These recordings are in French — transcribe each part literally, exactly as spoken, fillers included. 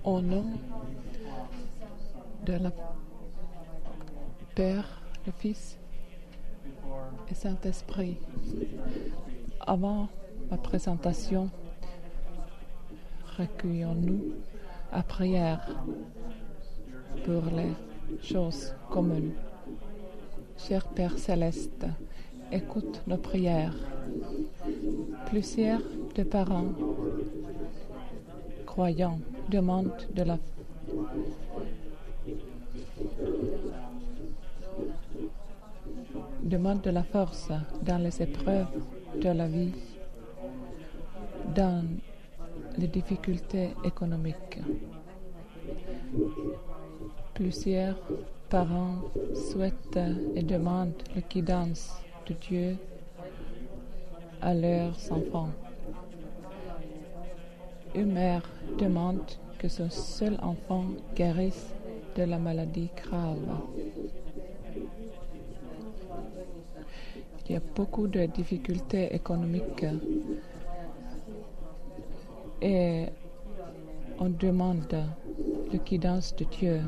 Au nom de la Père, le Fils et Saint-Esprit, avant ma présentation, recueillons-nous à prière pour les choses communes. Cher Père Céleste, écoute nos prières. Plusieurs de parents croyants demandent de la demandent de la force dans les épreuves de la vie, dans les difficultés économiques. Plusieurs parents souhaitent et demandent la guidance de Dieu à leurs enfants. Une mère demande que son seul enfant guérisse de la maladie grave. Il y a beaucoup de difficultés économiques et on demande la guidance de Dieu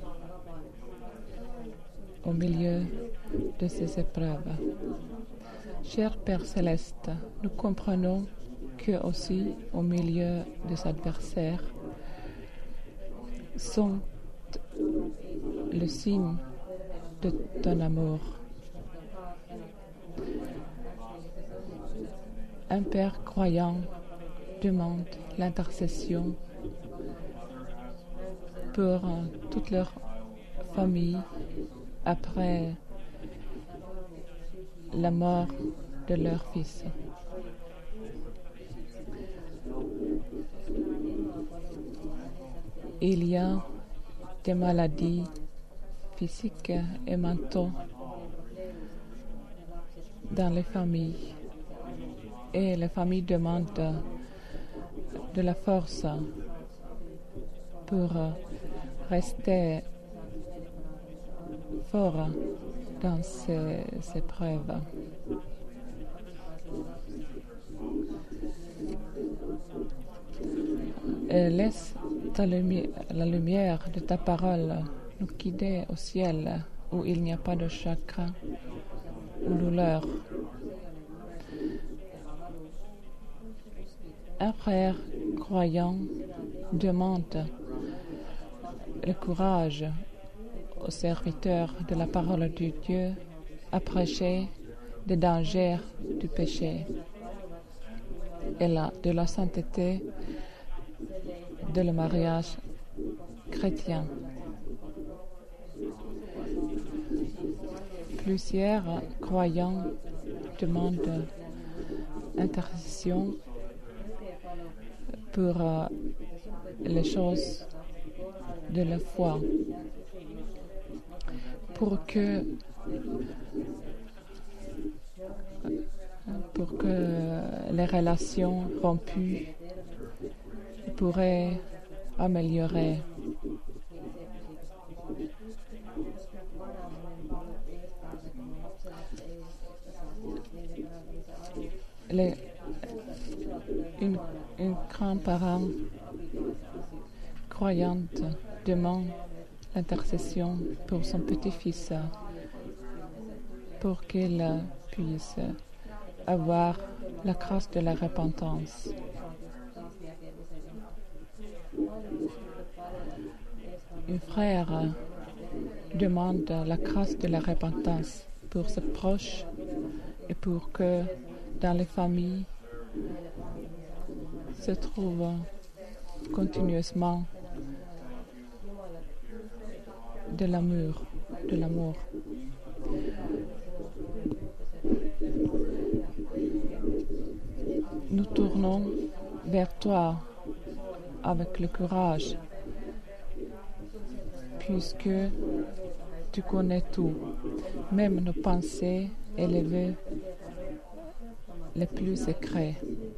au milieu de ces épreuves. Cher Père Céleste, nous comprenons que aussi au milieu des adversaires sont le signe de ton amour. Un Père croyant demande l'intercession pour euh, toute leur famille après la mort de leur fils. Il y a des maladies physiques et mentales dans les familles et les familles demandent de la force pour rester fort dans ces épreuves. Et laisse ta lumi- la lumière de ta parole nous guider au ciel où il n'y a pas de chagrin ou douleur. Un frère croyant demande le courage aux serviteurs de la parole de Dieu à prêcher des dangers du péché et la, de la sainteté de le mariage chrétien. Plusieurs croyants demandent intercession pour euh, les choses de la foi, pour que pour que les relations rompues pourraient améliorer. Les, une, une grand-parent croyante demande l'intercession pour son petit-fils pour qu'il puisse avoir la grâce de la repentance. Un frère demande la grâce de la repentance pour ses proches et pour que dans les familles se trouve continuellement de l'amour, de l'amour. Nous tournons vers toi avec le courage, puisque tu connais tout, même nos pensées élevées les plus secrets.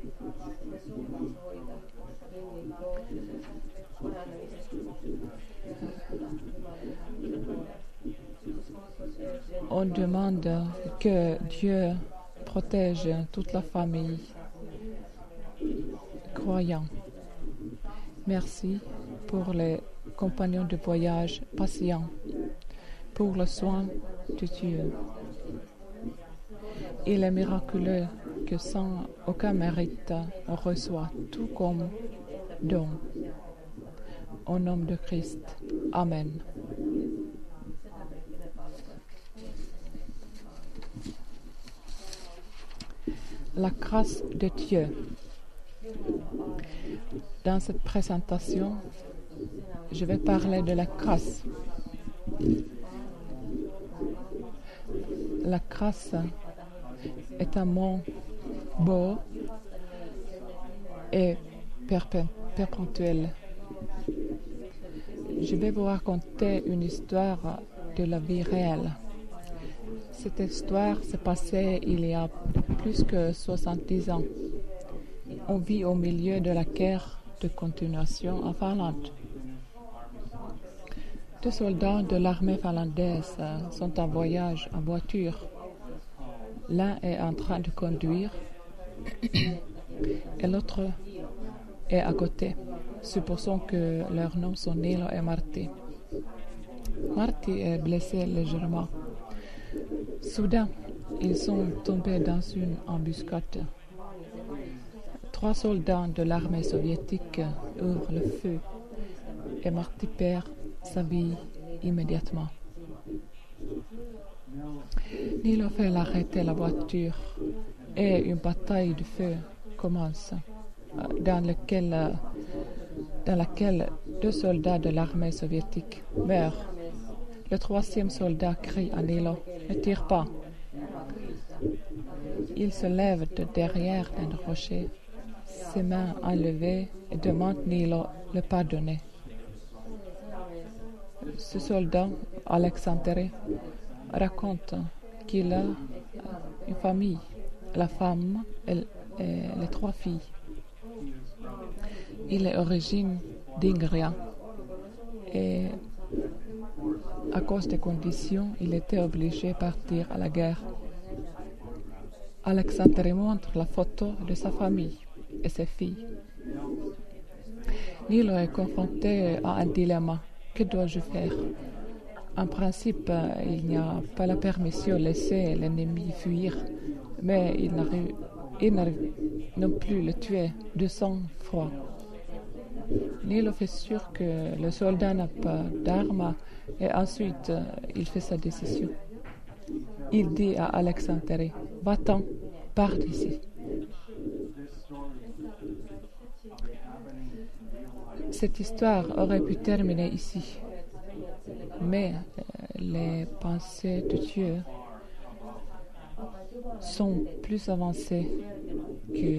On demande que Dieu protège toute la famille croyante. Merci pour les compagnons de voyage patients, pour le soin de Dieu. Il est miraculeux que sans aucun mérite, on reçoit tout comme don. Au nom de Christ. Amen. La grâce de Dieu. Dans cette présentation, je vais parler de la grâce. La grâce est un mot beau et perpétuel. Je vais vous raconter une histoire de la vie réelle. Cette histoire s'est passée il y a plus que soixante-dix ans. On vit au milieu de la guerre de continuation en Finlande. Deux soldats de l'armée finlandaise sont en voyage en voiture. L'un est en train de conduire et l'autre est à côté. Supposons que leurs noms sont Niilo et Martti. Martti est blessé légèrement. Soudain, ils sont tombés dans une embuscade. Trois soldats de l'armée soviétique ouvrent le feu et Martti perd sa vie immédiatement. Niilo fait arrêter la voiture et une bataille de feu commence, dans laquelle, dans laquelle deux soldats de l'armée soviétique meurent. Le troisième soldat crie à Niilo « Ne tire pas !» Il se lève de derrière un rocher, ses mains enlevées, et demande Niilo de le pardonner. Ce soldat, Alexandre, raconte qu'il a une famille, la femme et, et les trois filles. Il est originaire d'Ingria et à cause des conditions, il était obligé de partir à la guerre. Alexandre montre la photo de sa famille et ses filles. Niilo est confronté à un dilemme. Que dois-je faire? En principe, il n'y a pas la permission de laisser l'ennemi fuir, mais il n'arrive, il n'arrive non plus le tuer de sang-froid. Niilo fait sûr que le soldat n'a pas d'armes et ensuite il fait sa décision. Il dit à Alexandre, « Va-t'en, pars d'ici. » Cette histoire aurait pu terminer ici, mais euh, les pensées de Dieu sont plus avancées que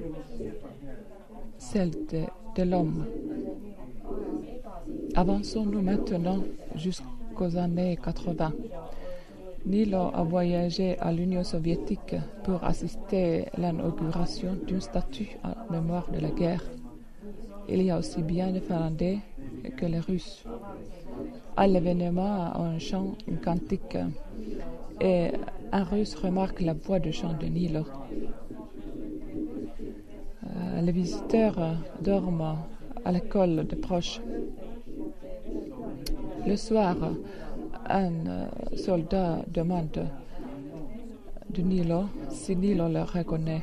celles de, de l'homme. Avançons-nous maintenant jusqu'aux années quatre-vingts. Niilo a voyagé à l'Union soviétique pour assister à l'inauguration d'une statue en mémoire de la guerre. Il y a aussi bien les Finlandais que les Russes. À l'événement, on chante une cantique et un Russe remarque la voix de chant de Niilo. Euh, les visiteurs dorment à l'école de proche. Le soir, un euh, soldat demande de Niilo si Niilo le reconnaît.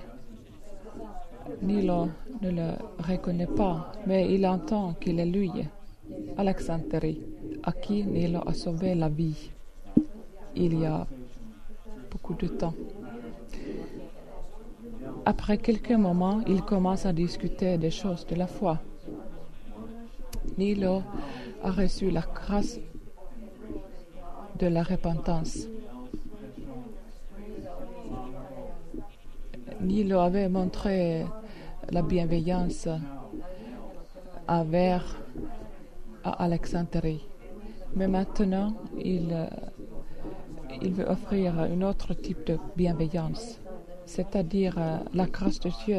Niilo ne le reconnaît pas, mais il entend qu'il est lui, Alexandre, à qui Niilo a sauvé la vie il y a beaucoup de temps. Après quelques moments, ils commencent à discuter des choses de la foi. Niilo a reçu la grâce de la repentance. Niilo avait montré la bienveillance envers Alexandre, mais maintenant il, il veut offrir un autre type de bienveillance, c'est-à-dire la grâce de Dieu.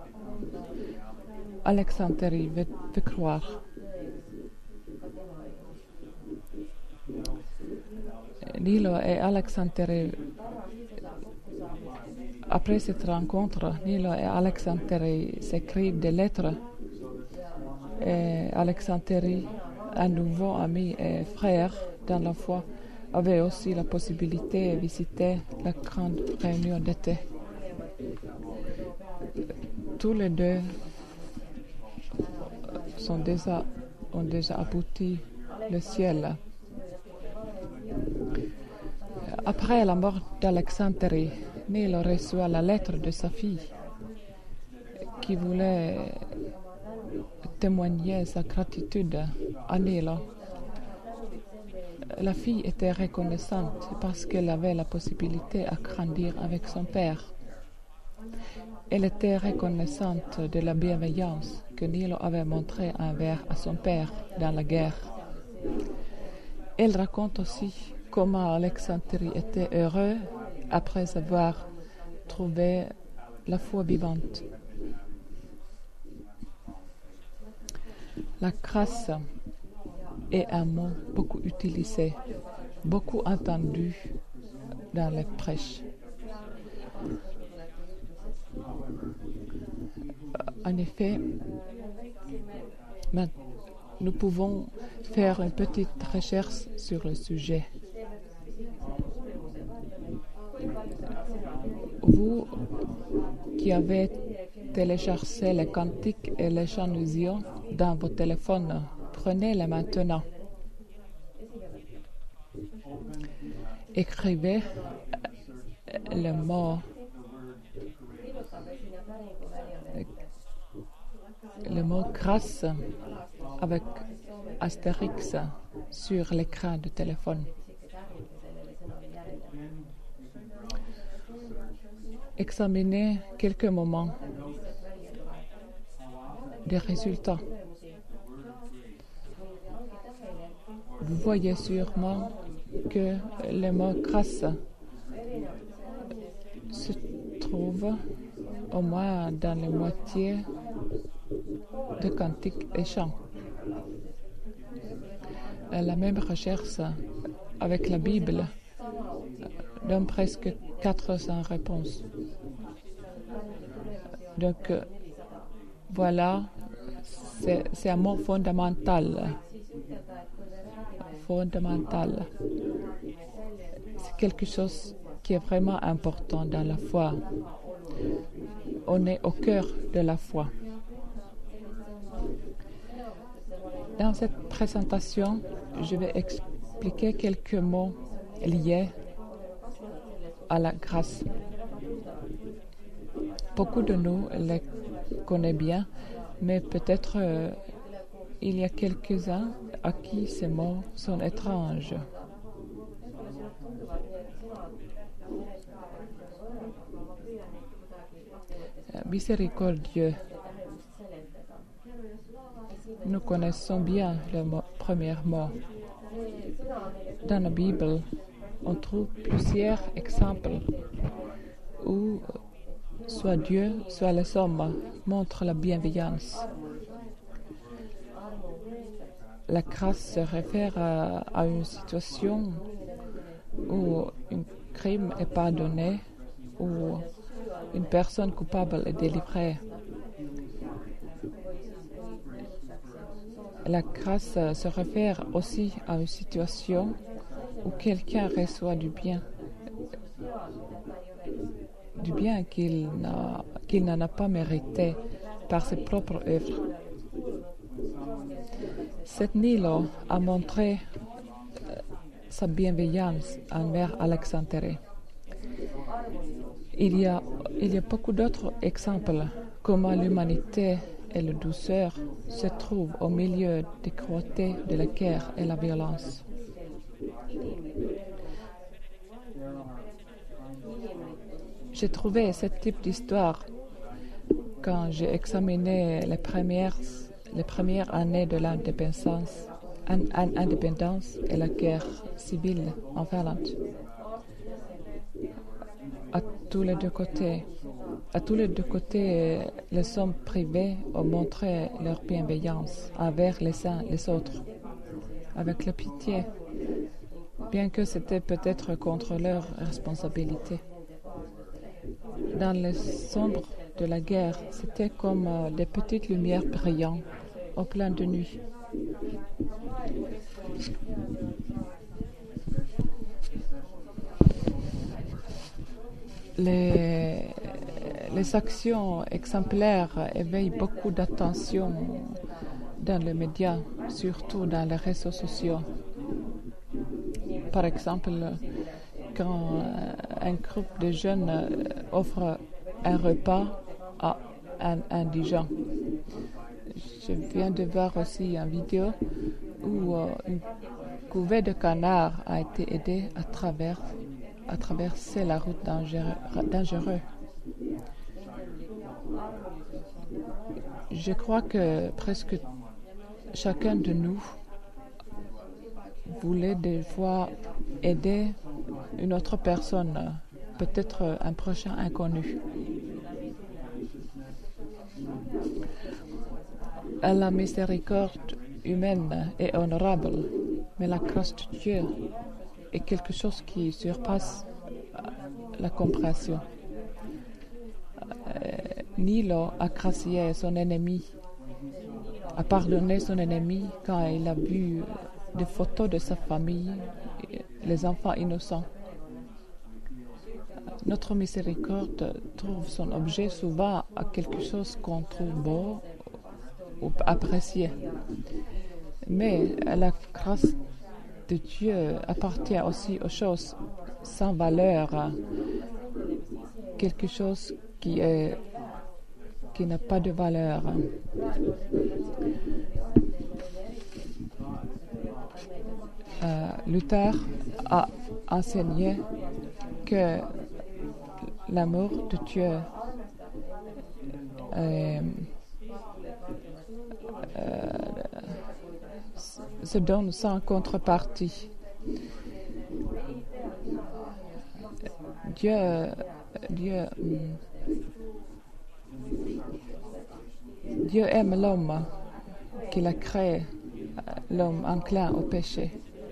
Alexandre veut, veut croire. Niilo et Alexandre, après cette rencontre, Niilo et Alexandre s'écrivent des lettres Et Alexandrie, un nouveau ami et frère dans la foi, avait aussi la possibilité de visiter la grande réunion d'été. Tous les deux sont déjà, ont déjà abouti le ciel. Après la mort d'Alexandrie, Neil reçoit la lettre de sa fille qui voulait témoigner sa gratitude à Neil. La fille était reconnaissante parce qu'elle avait la possibilité de grandir avec son père. Elle était reconnaissante de la bienveillance que Neil avait montrée envers à son père dans la guerre. Elle raconte aussi comment Alexandrie était heureux après avoir trouvé la foi vivante. La grâce est un mot beaucoup utilisé, beaucoup entendu dans les prêches. En effet, nous pouvons faire une petite recherche sur le sujet. Vous qui avez téléchargé les cantiques et les chansons dans vos téléphones, prenez-les maintenant. Écrivez le mot le mot grâce avec astérix sur l'écran du téléphone. Examinez quelques moments des résultats. Vous voyez sûrement que le mot grâce se trouve au moins dans la moitié de cantiques et chants. La même recherche avec la Bible donne presque quatre cents réponses. Donc, voilà, c'est, c'est un mot fondamental. Fondamental. C'est quelque chose qui est vraiment important dans la foi. On est au cœur de la foi. Dans cette présentation, je vais expliquer quelques mots liés à la grâce. Beaucoup de nous les connaissent bien, mais peut-être euh, il y a quelques-uns à qui ces mots sont étranges. Miséricordieux. Nous connaissons bien le mot, premier mot. Dans la Bible, on trouve plusieurs exemples où soit Dieu, soit les hommes montrent la bienveillance. La grâce se réfère à, à une situation où un crime est pardonné, où une personne coupable est délivrée. La grâce se réfère aussi à une situation où quelqu'un reçoit du bien, du bien qu'il n'a, qu'il n'en a pas mérité par ses propres œuvres. Cette Nilo a montré sa bienveillance envers Alexandrie. Il y a, il y a beaucoup d'autres exemples comment l'humanité et la douceur se trouvent au milieu des cruautés de la guerre et la violence. J'ai trouvé ce type d'histoire quand j'ai examiné les premières, les premières années de l'indépendance, indépendance et la guerre civile en Finlande. À tous les deux côtés, à tous les deux côtés, les hommes privés ont montré leur bienveillance envers les uns les autres, avec la pitié, bien que c'était peut-être contre leur responsabilité. Dans les sombres de la guerre, c'était comme des petites lumières brillantes au plein de nuit. Les, les actions exemplaires éveillent beaucoup d'attention dans les médias, surtout dans les réseaux sociaux. Par exemple, quand un groupe de jeunes offre un repas à un indigent. Je viens de voir aussi une vidéo où euh, une couvée de canards a été aidée à, travers, à traverser la route dangereuse. Je crois que presque chacun de nous voulait des fois aider une autre personne, peut-être un prochain inconnu. La miséricorde humaine est honorable, mais la grâce de Dieu est quelque chose qui surpasse la compréhension. Euh, Nilo a gracié son ennemi, a pardonné son ennemi quand il a vu des photos de sa famille, les enfants innocents. Notre miséricorde trouve son objet souvent à quelque chose qu'on trouve beau ou apprécié. Mais la grâce de Dieu appartient aussi aux choses sans valeur, quelque chose qui est qui n'a pas de valeur. Euh, Luther a enseigné que l'amour de Dieu euh, euh, se donne sans contrepartie. Dieu, Dieu, Dieu aime l'homme qu'il a créé, l'homme enclin au péché.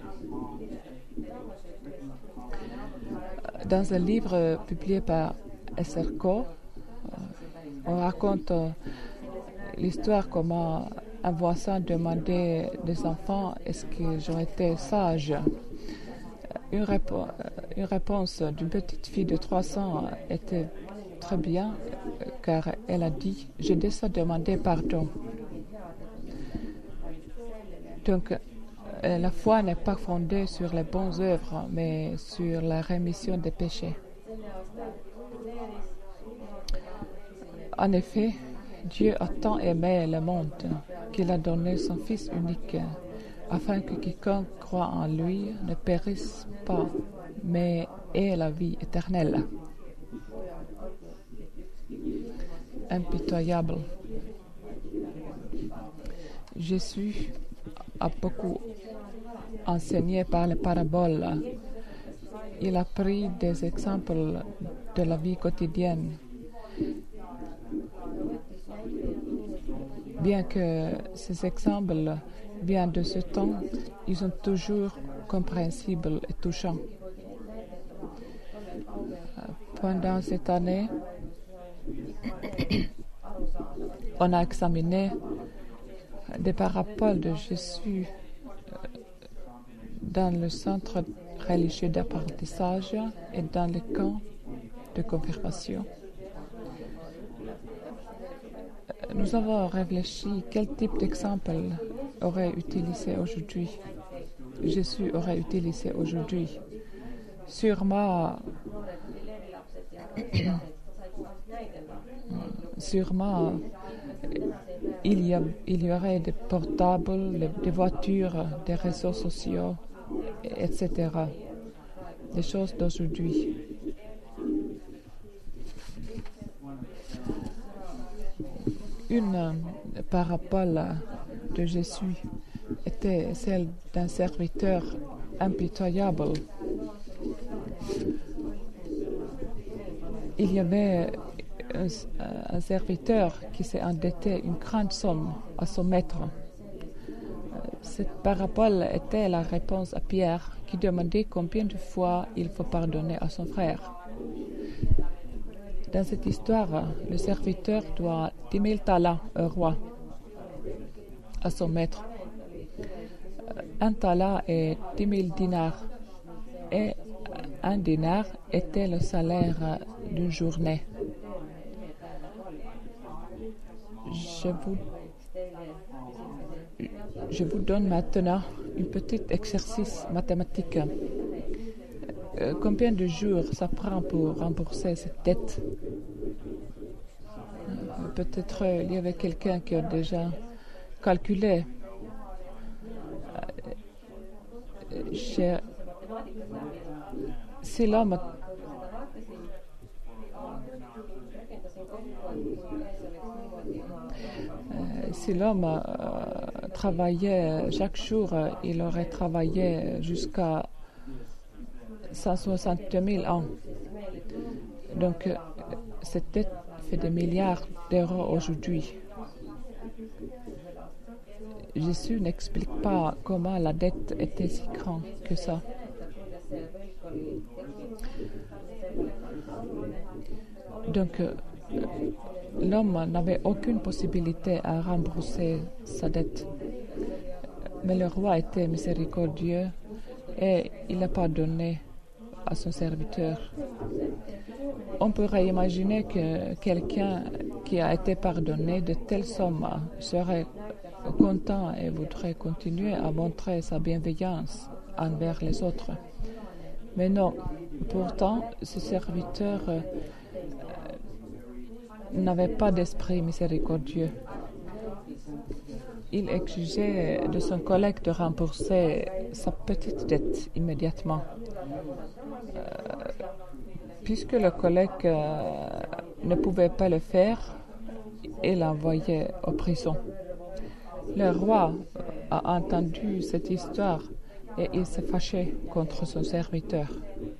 Dans un livre publié par S R C O, on raconte l'histoire comment un voisin demandait des enfants est-ce qu'ils ont été sages. Une, répo- une réponse d'une petite fille de trois ans était très bien, car elle a dit « Je descends demander pardon ». Donc, la foi n'est pas fondée sur les bonnes œuvres, mais sur la rémission des péchés. En effet, Dieu a tant aimé le monde qu'il a donné son Fils unique, afin que quiconque croit en lui ne périsse pas, mais ait la vie éternelle. Impitoyable. Jésus a beaucoup enseigné par les paraboles. Il a pris des exemples de la vie quotidienne. Bien que ces exemples viennent de ce temps, ils sont toujours compréhensibles et touchants. Pendant cette année, on a examiné des paraboles de Jésus dans le centre religieux d'apprentissage et dans les camps de confirmation. Nous avons réfléchi quel type d'exemple aurait utilisé aujourd'hui, Jésus aurait utilisé aujourd'hui. Sûrement, sûrement, il y, a, il y aurait des portables, des voitures, des réseaux sociaux, et cetera. Des choses d'aujourd'hui. Une parabole de Jésus était celle d'un serviteur impitoyable. Il y avait un, un serviteur qui s'est endetté une grande somme à son maître. Cette parabole était la réponse à Pierre qui demandait combien de fois il faut pardonner à son frère. Dans cette histoire, le serviteur doit dix mille talents au roi. à son maître. Un tala est dix mille dinars et un dinar était le salaire d'une journée. Je vous, je vous donne maintenant un petit exercice mathématique. Euh, combien de jours ça prend pour rembourser cette dette? Euh, peut-être euh, il y avait quelqu'un qui a déjà calculé. Euh, je, si l'homme euh, si l'homme euh, travaillait chaque jour, euh, il aurait travaillé jusqu'à cent soixante mille ans. Donc, euh, cette dette fait des milliards d'euros aujourd'hui. Jésus n'explique pas comment la dette était si grande que ça. Donc, euh, l'homme n'avait aucune possibilité à rembourser sa dette. Mais le roi était miséricordieux et il a pardonné à son serviteur. On pourrait imaginer que quelqu'un qui a été pardonné de telles sommes serait content et voudrait continuer à montrer sa bienveillance envers les autres. Mais non, pourtant, ce serviteur euh, n'avait pas d'esprit miséricordieux. Il exigeait de son collègue de rembourser sa petite dette immédiatement. Euh, puisque le collègue euh, ne pouvait pas le faire, il l'envoyait en prison. Le roi a entendu cette histoire et il s'est fâché contre son serviteur.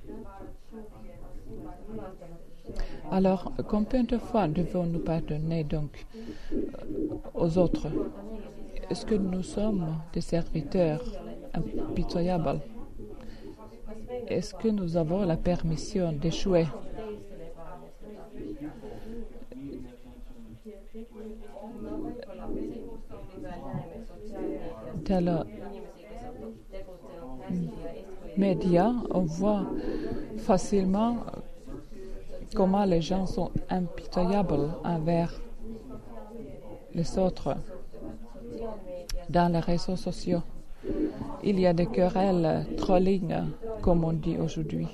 Alors, combien de fois devons-nous pardonner donc aux autres? Est-ce que nous sommes des serviteurs impitoyables? Est-ce que nous avons la permission d'échouer? Dans les médias, on voit facilement comment les gens sont impitoyables envers les autres. Dans les réseaux sociaux, il y a des querelles trolling, comme on dit aujourd'hui.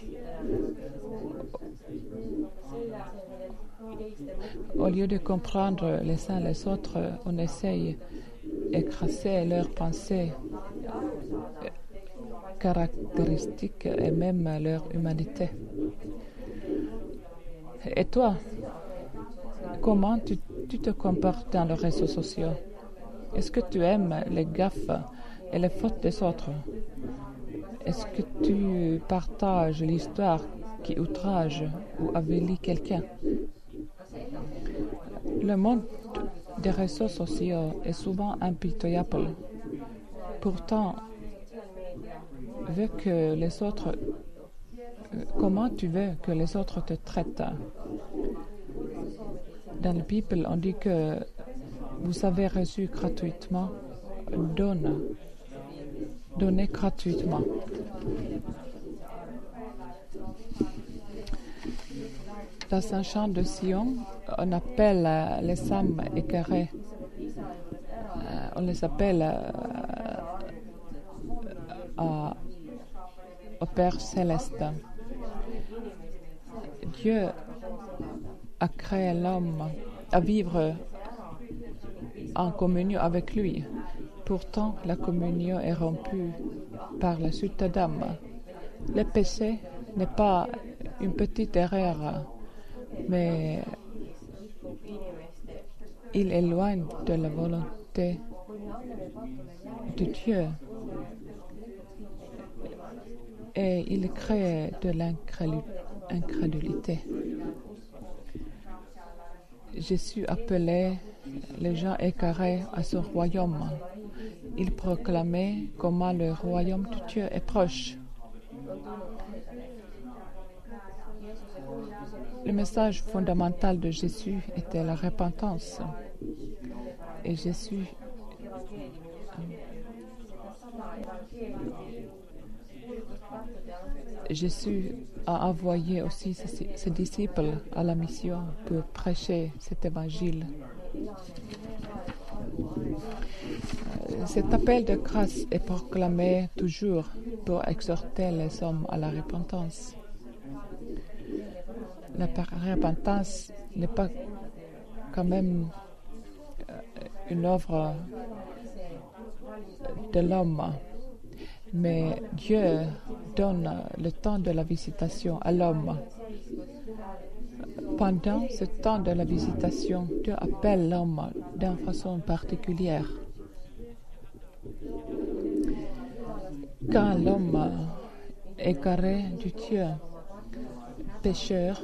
Au lieu de comprendre les uns les autres, on essaye d'écraser leurs pensées caractéristiques et même leur humanité. Et toi, comment tu, tu te comportes dans les réseaux sociaux? Est-ce que tu aimes les gaffes et les fautes des autres? Est-ce que tu partages l'histoire qui outrage ou avilit quelqu'un? Le monde des réseaux sociaux est souvent impitoyable. Pourtant, veux que les autres, comment tu veux que les autres te traitent? Dans la Bible, on dit que vous avez reçu gratuitement, donne, donnez gratuitement. Dans un chant de Sion, on appelle euh, les âmes égarées, euh, on les appelle euh, à, au Père céleste. Dieu a créé l'homme à vivre en communion avec lui. Pourtant, la communion est rompue par la chute d'Adam. Le péché n'est pas une petite erreur, mais il éloigne de la volonté de Dieu et il crée de l'incrédulité. Jésus appelait les gens égarés à son royaume. Il proclamait comment le royaume de Dieu est proche. Le message fondamental de Jésus était la repentance. Et Jésus Jésus a envoyé aussi ses, ses disciples à la mission pour prêcher cet évangile. Cet appel de grâce est proclamé toujours pour exhorter les hommes à la repentance. La repentance n'est pas quand même une œuvre de l'homme, mais Dieu donne le temps de la visitation à l'homme. Pendant ce temps de la visitation, Dieu appelle l'homme d'une façon particulière. Quand l'homme égaré du Dieu, pécheur,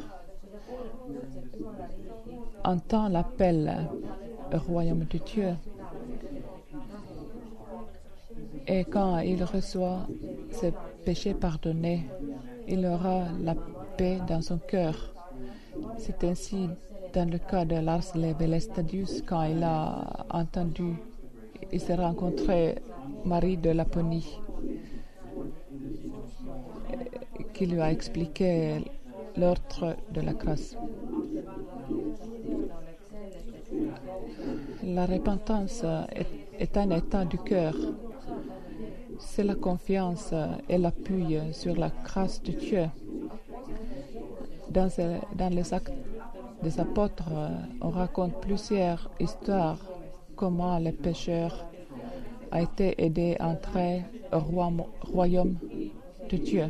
entend l'appel au royaume de Dieu, et quand il reçoit ses péchés pardonnés, il aura la paix dans son cœur. C'est ainsi dans le cas de Lars Levenstadius, quand il a entendu, il s'est rencontré Marie de Laponie, qui lui a expliqué l'ordre de la grâce. La repentance est, est un état du cœur. C'est la confiance et l'appui sur la grâce de Dieu. Dans, dans les actes des apôtres, on raconte plusieurs histoires comment les pécheurs ont été aidés à entrer au royaume de Dieu.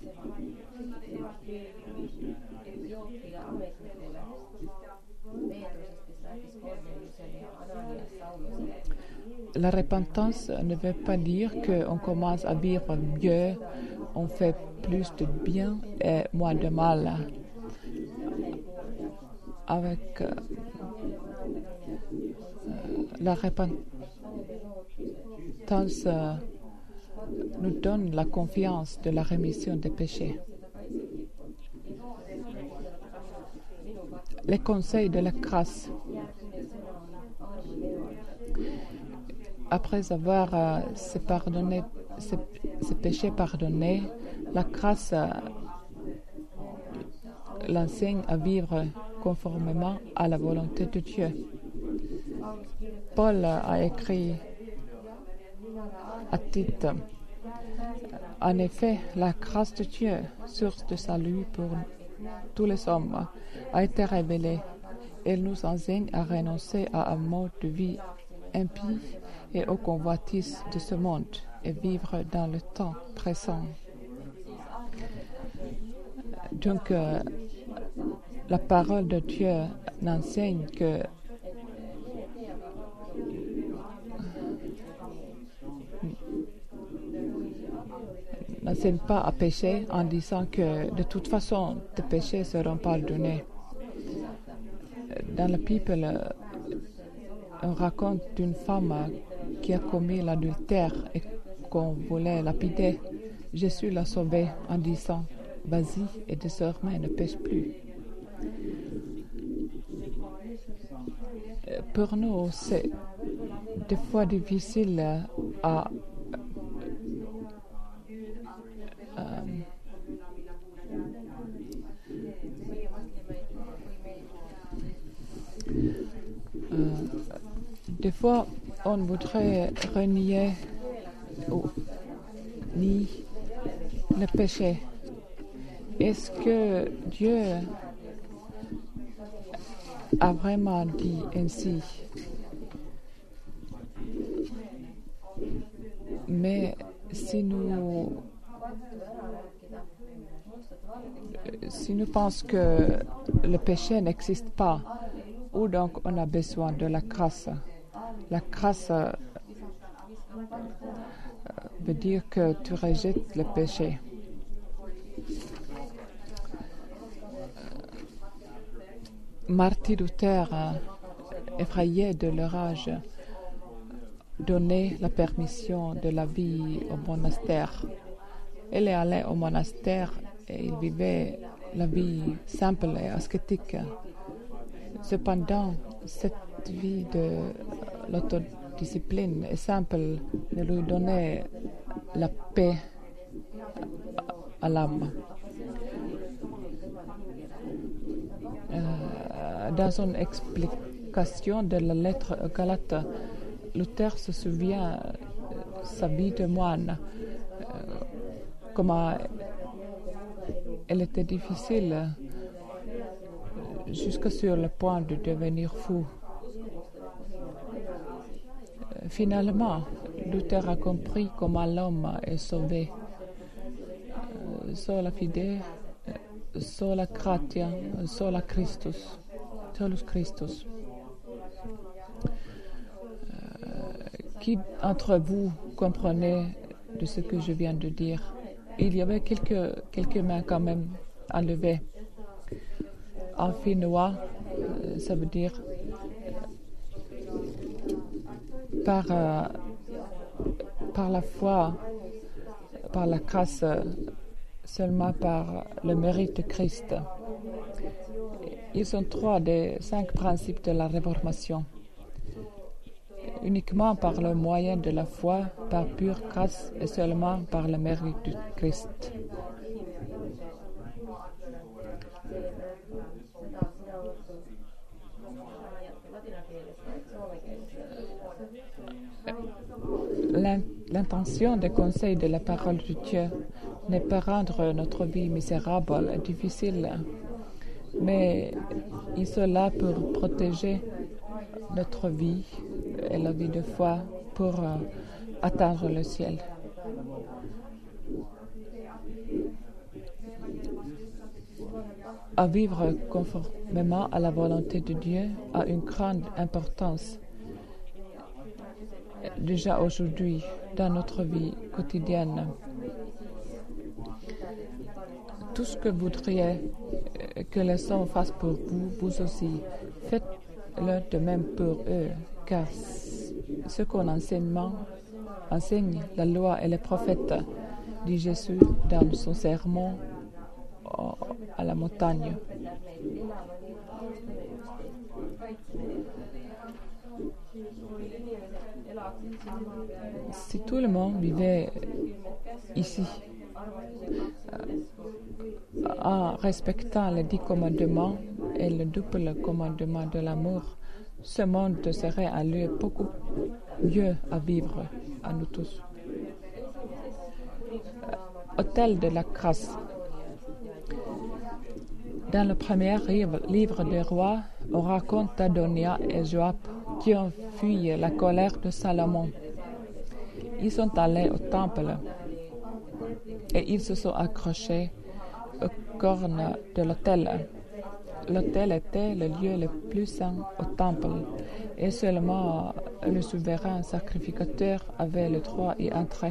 La repentance ne veut pas dire qu'on commence à vivre mieux, on fait plus de bien et moins de mal. Avec euh, la repentance euh, nous donne la confiance de la rémission des péchés. Les conseils de la grâce. Après avoir euh, ses, pardonné, ses, ses péchés pardonnés, la grâce euh, l'enseigne à vivre conformément à la volonté de Dieu. Paul a écrit à Tite: en effet, la grâce de Dieu, source de salut pour tous les hommes, a été révélée. Elle nous enseigne à renoncer à un mode de vie impie et aux convoitises de ce monde et vivre dans le temps présent. Donc, euh, la parole de Dieu n'enseigne que n'enseigne pas à pécher en disant que de toute façon tes péchés seront pardonnés. Dans la Bible, on raconte d'une femme qui a commis l'adultère et qu'on voulait lapider. Jésus l'a sauvée en disant: vas-y et désormais ne pêche plus. Pour nous, c'est des fois difficile à euh, euh, des fois on voudrait renier ou ni le péché. Est-ce que Dieu a vraiment dit ainsi? Mais si nous si nous pensons que le péché n'existe pas, ou donc on a besoin de la grâce. La grâce euh, veut dire que tu rejettes le péché. Martin Luther, effrayé de leur âge, donnait la permission de la vie au monastère. Il est allé au monastère et il vivait la vie simple et ascétique. Cependant, cette vie de l'autodiscipline est simple, ne lui donnait la paix à l'âme. Euh, dans son explication de la lettre aux Galates, Luther se souvient de sa vie de moine, euh, comment elle était difficile euh, jusque sur le point de devenir fou. Euh, finalement, Luther a compris comment l'homme est sauvé. Euh, sola fide, sola gratia, sola Christus, solus Christus. Qui d'entre vous comprenez de ce que je viens de dire? Il y avait quelques, quelques mains quand même à lever. En finnois, ça veut dire par, euh, par la foi, par la grâce, seulement par le mérite de Christ. Ils sont trois des cinq principes de la Réformation. Uniquement par le moyen de la foi, par pure grâce et seulement par le mérite de Christ. L'intention des conseils de la parole de Dieu n'est pas rendre notre vie misérable et difficile, mais ils sont là pour protéger notre vie et la vie de foi pour euh, atteindre le ciel. À vivre conformément à la volonté de Dieu a une grande importance déjà aujourd'hui dans notre vie quotidienne. Tout ce que vous voudriez que les hommes fassent pour vous, vous aussi, faites-le de même pour eux, car ce qu'on enseigne, enseigne la loi et les prophètes, dit Jésus dans son sermon à la montagne. Si tout le monde vivait ici en respectant les dix commandements et le double commandement de l'amour, ce monde serait un lieu beaucoup mieux à vivre à nous tous. Autel de la grâce. Dans le premier livre des rois, on raconte Adonia et Joab qui ont fui la colère de Salomon. Ils sont allés au temple et ils se sont accrochés aux cornes de l'autel. L'autel était le lieu le plus saint au temple et seulement le souverain sacrificateur avait le droit d'y entrer.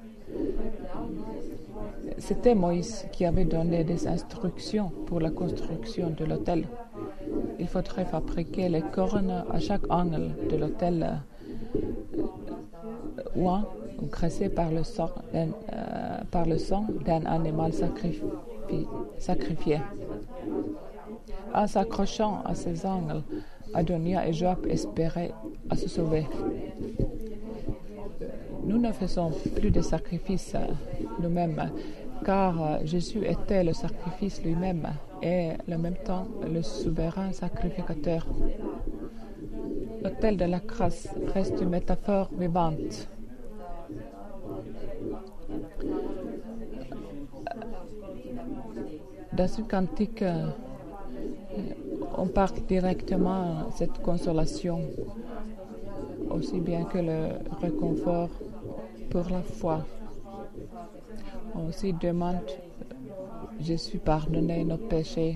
C'était Moïse qui avait donné des instructions pour la construction de l'autel. Il faudrait fabriquer les cornes à chaque angle de l'autel ou graissé par le sang d'un, euh, par le sang d'un animal sacrifi- sacrifié. En s'accrochant à ces angles, Adonia et Joab espéraient à se sauver. Nous ne faisons plus de sacrifices nous-mêmes, car Jésus était le sacrifice lui-même et en même temps le souverain sacrificateur. L'autel de la grâce reste une métaphore vivante. Dans une cantique, on parle directement de cette consolation, aussi bien que le réconfort pour la foi. On aussi demande Jésus pardonner nos péchés.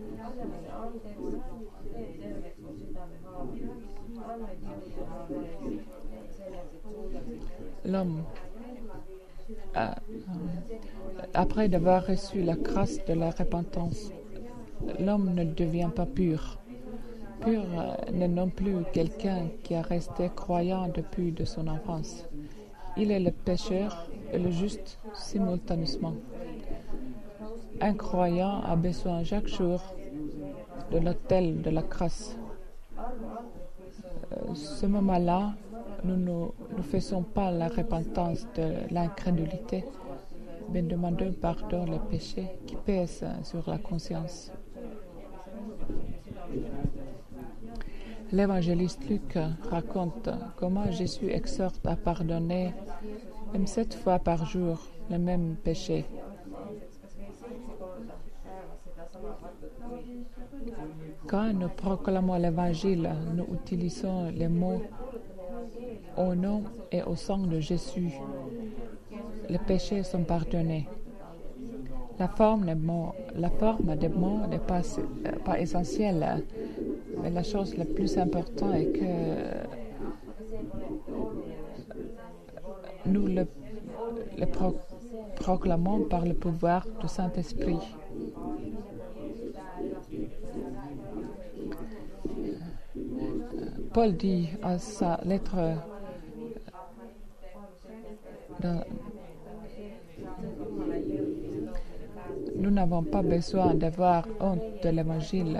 L'homme, euh, après d'avoir reçu la grâce de la repentance, l'homme ne devient pas pur. Pur euh, n'est non plus quelqu'un qui a resté croyant depuis de son enfance. Il est le pécheur et le juste simultanément. Un croyant a besoin chaque jour de l'autel de la grâce. Euh, ce moment-là nous ne nous faisons pas la repentance de l'incrédulité, mais demandons pardon les péchés qui pèsent sur la conscience. L'évangéliste Luc raconte comment Jésus exhorte à pardonner même sept fois par jour les mêmes péchés. Quand nous proclamons l'Évangile, nous utilisons les mots « au nom et au sang de Jésus ». Les péchés sont pardonnés. La forme des mots, la forme des mots n'est pas, euh, pas essentielle, mais la chose la plus importante est que nous le, le pro, proclamons par le pouvoir du Saint-Esprit. Paul dit à sa lettre dans, nous n'avons pas besoin d'avoir honte de l'Évangile,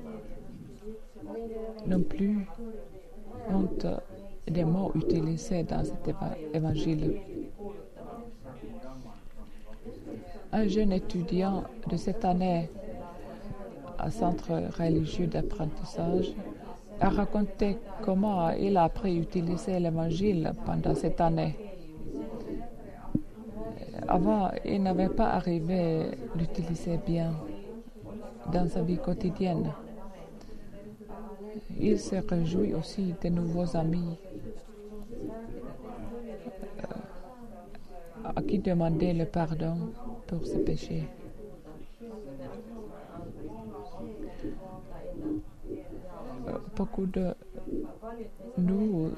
non plus honte des mots utilisés dans cet Évangile. Un jeune étudiant de cette année au centre religieux d'apprentissage a raconté comment il a appris à utiliser l'Évangile pendant cette année. Avant, il n'avait pas arrivé à l'utiliser bien dans sa vie quotidienne. Il se réjouit aussi de nouveaux amis à qui demander le pardon pour ses péchés. Beaucoup de nous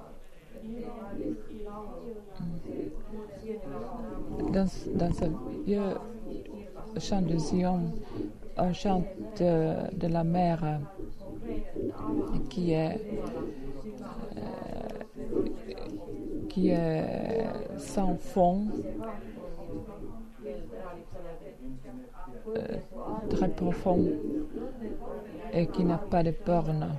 dans, dans ce vieux chant de Zion, un chant de, de la mer qui est euh, qui est sans fond, euh, très profond et qui n'a pas de borne.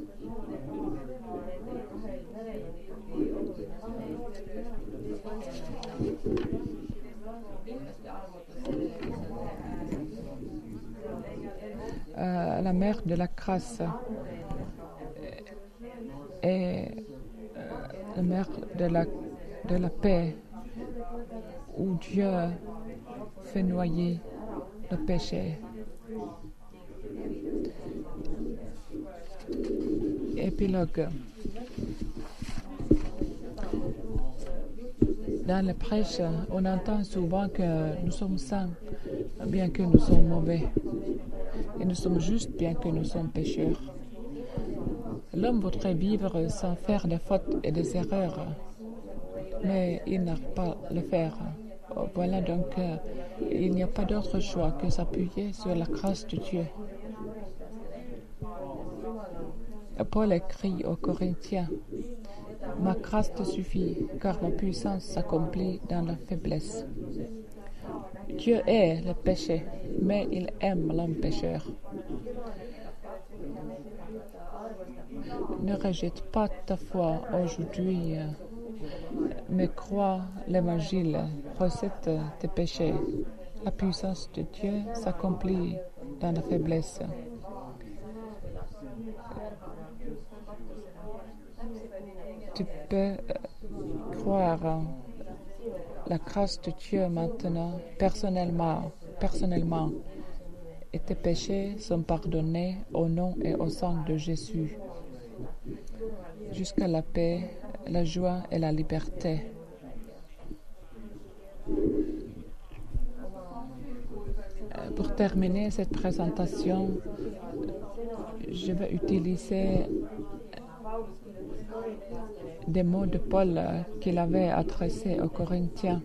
Euh, la mer de la grâce et euh, la mer de la, de la paix où Dieu fait noyer le péché. Épilogue. Dans les prêches, on entend souvent que nous sommes saints, bien que nous sommes mauvais. Et nous sommes justes, bien que nous sommes pécheurs. L'homme voudrait vivre sans faire des fautes et des erreurs, mais il n'arrive pas à le faire. Voilà donc, euh, il n'y a pas d'autre choix que s'appuyer sur la grâce de Dieu. Paul écrit aux Corinthiens, « Ma grâce te suffit, car ma puissance s'accomplit dans la faiblesse. » Dieu hait le péché, mais il aime l'homme pécheur. Ne rejette pas ta foi aujourd'hui, mais crois l'Évangile, recette tes péchés. La puissance de Dieu s'accomplit dans la faiblesse. Tu peux croire la grâce de Dieu maintenant, personnellement, personnellement, et tes péchés sont pardonnés au nom et au sang de Jésus, jusqu'à la paix, la joie et la liberté. Pour terminer cette présentation, je vais utiliser des mots de Paul qu'il avait adressés aux Corinthiens.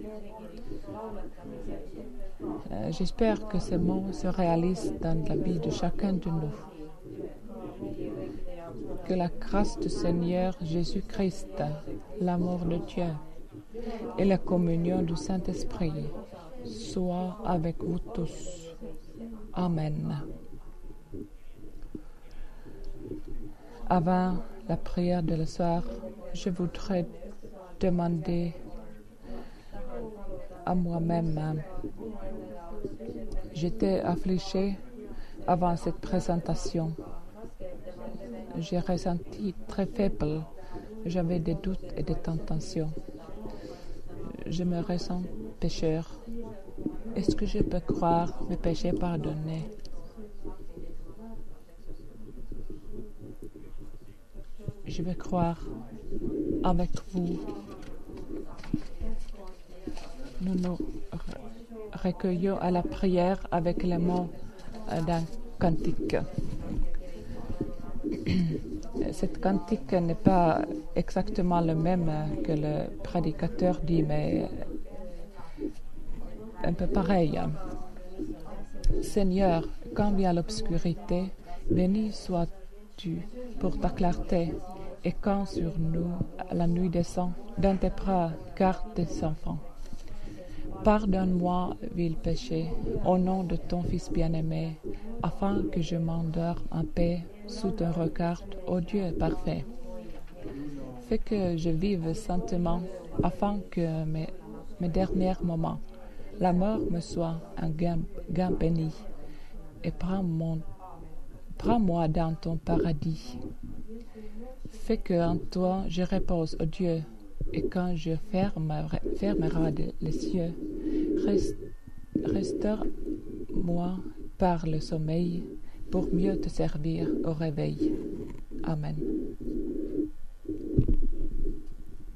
Euh, j'espère que ces mots se réalisent dans la vie de chacun de nous. Que la grâce du Seigneur Jésus-Christ, l'amour de Dieu et la communion du Saint-Esprit soient avec vous tous. Amen. Avant la prière de le soir, je voudrais demander à moi-même. J'étais affligée avant cette présentation. J'ai ressenti très faible. J'avais des doutes et des tentations. Je me ressens pécheur. Est-ce que je peux croire mes péchés pardonnés? Je vais croire avec vous. Nous nous recueillons à la prière avec les mots d'un cantique. Cette cantique n'est pas exactement le même que le prédicateur dit, mais un peu pareil. Seigneur, quand vient l'obscurité, béni sois-tu pour ta clarté, et quand sur nous la nuit descend, dans tes bras garde tes enfants. Pardonne-moi, vil péché, au nom de ton Fils bien-aimé, afin que je m'endorme en paix sous ton regard, ô Dieu parfait. Fais que je vive saintement, afin que mes, mes derniers moments, la mort me soit un gain, gain béni, et prends mon, prends-moi dans ton paradis. Fais que en toi je repose, ô Dieu, et quand je ferme, fermerai les cieux, rest, restaure-moi par le sommeil pour mieux te servir au réveil. Amen.